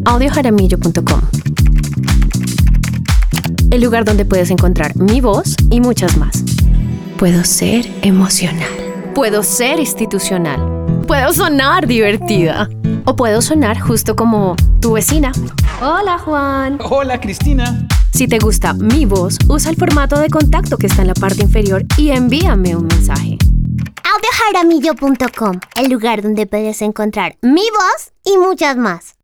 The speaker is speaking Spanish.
audiojaramillo.com. El lugar donde puedes encontrar mi voz y muchas más. Puedo ser emocional. Puedo ser institucional. Puedo sonar divertida. O puedo sonar justo como tu vecina. Hola, Juan. Hola, Cristina. Si te gusta mi voz, usa el formato de contacto que está en la parte inferior y envíame un mensaje. audiojaramillo.com, el lugar donde puedes encontrar mi voz y muchas más.